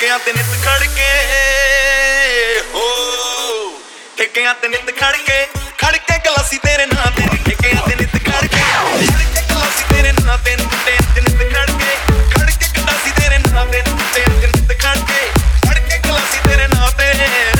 ਠੇਕਿਆਂ ਤੇ ਨਿੱਤ ਖੜ ਕੇ ਹੋ ਠੇਕਿਆਂ ਤੇ ਨਿੱਤ ਖੜ ਕੇ ਗਲਾਸੀ ਤੇਰੇ ਨਾਂ ਤੇ ਠੇਕਿਆਂ ਤੇ ਨਿੱਤ ਖੜ ਕੇ ਗਲਾਸੀ ਤੇਰੇ ਨਾਂ ਤੇ ਟੁੱਟਿਆਂ ਤੇ ਨਿੱਤ ਖੜ ਕੇ ਗਲਾਸੀ ਤੇਰੇ ਨਾਂ ਤੇ ਟੁੱਟਿਆਂ ਤੇ ਨਿੱਤ ਖੜ ਕੇ ਗਲਾਸੀ ਤੇਰੇ ਨਾਂ ਤੇ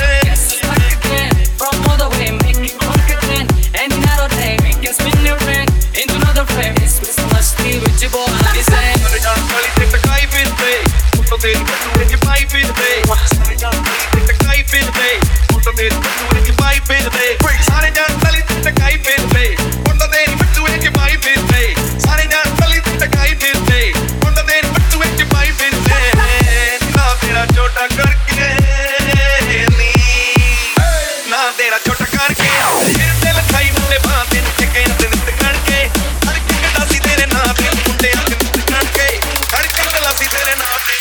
From all the way, make it confident. And another day, we can spin your friend into another frame. It's Christmas Eve with your boy, Honey Sam. ਸਾਰੇ ਜਾਣ ਵਾਲੀ ਤੇ ਟਕਾਈ ਫਿਰਦੇ ਫੋਟੋ ਤੇਰੀ ਬੱਟੂਏ ਚ ਪਾਈ ਫਿਰਦੇ ਸਾਰੇ ਜਾਣ ਵਾਲੀ ਤੇ ਟਕਾਈ ਫਿਰਦੇ ਫੋਟੋ ਤੇਰੀ ਬੱਟੂਏ ਚ ਪਾਈ ਫਿਰਦੇ ਸਾਰੇ ਜਾਣ ਵਾਲੀ ਤੇ ਟਕਾਈ ਫਿਰਦੇ ਫੋਟੋ ਤੇਰੀ ਬੱਟੂਏ ਚ ਪਾਈ ਫਿਰਦੇ ਸਾਰੇ ਜਾਣ ਵਾਲੀ ਤੇ ਟਕਾਈ ਫਿਰਦੇ ਫੋਟੋ ਤੇਰੀ ਬੱਟੂਏ ਚ ਪਾਈ ਫਿਰਦੇ ਨਾ ਤੇਰਾ ਛੋਟਾ ਕਰਕੇ ਨੀ ਨਾ ਤੇਰਾ ਛੋਟਾ ਕਰਕੇ ਫਿਰਦੇ ਲਖਾਈ ਮੁੰਡੇ ਬਾਹ ਤੇ ਠੇਕਿਆਂ ਤੇ ਨਿੱਤ ਖੜ ਕੇ ਗਲਾਸੀ ਤੇਰੇ ਨਾਂ ਤੇ ਮੁੰਡਿਆਂ ਤੇ ਨਿੱਤ ਖੜ ਕੇ ਗਲਾਸੀ ਤੇਰੇ ਨਾਂ ਤੇ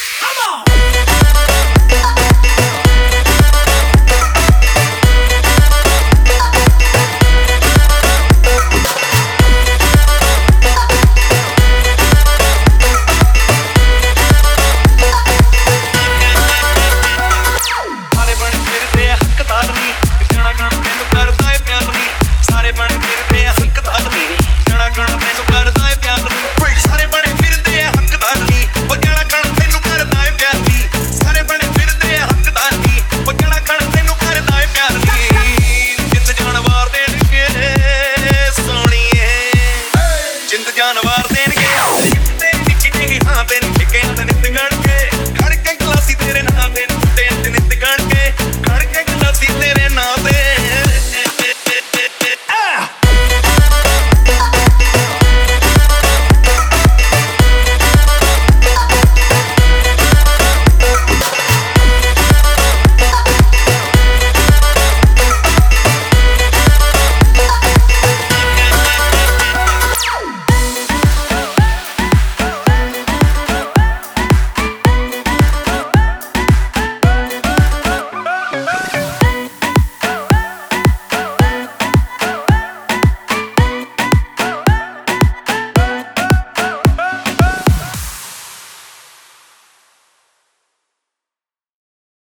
ਸਾਰੇ ਬਣ ਫਿਰਦੇ ਆ ਹੱਕਦਾਰ ਨੀ ਜਾਣਾ ਗਣ ਮੈਨੂੰ ਕਰਦਾ ਏ ਪਿਆਰ ਨੀ ਸਾਰੇ ਬਣ ਫਿਰਦੇ ਆ ਹੱਕਦਾਰ ਨੀ ਜਾਣਾ ਗਣ ਮੈਨੂੰ ਕਰਦਾ ਏ ਪਿਆਰ ਨੀ ਸਾਰੇ ਬਣੇ ਫਿਰਦੇ ਆ ਹੱਕਦਾਰ ਨੀ ਉਹ ਜਾਣਾ ਗਣ ਤੈਨੂੰ ਕਰਦਾ ਏ ਪਿਆਰ ਨੀ ਸਾਰੇ ਬਣੇ ਫਿਰਦੇ ਆ ਹੱਕਦਾਰ ਨੀ ਉਹ ਜਾਣਾ ਗਣ ਤੈਨੂੰ ਕਰਦਾ ਏ ਪਿਆਰ ਨੀ ਜਿੰਦ ਜਾਨ ਵਾਰ ਦੇਣਗੇ ਸੋਹਣੀਏ ਜਿੰਦ ਜਾਨ ਵਾਰ ਦੇਣਗੇ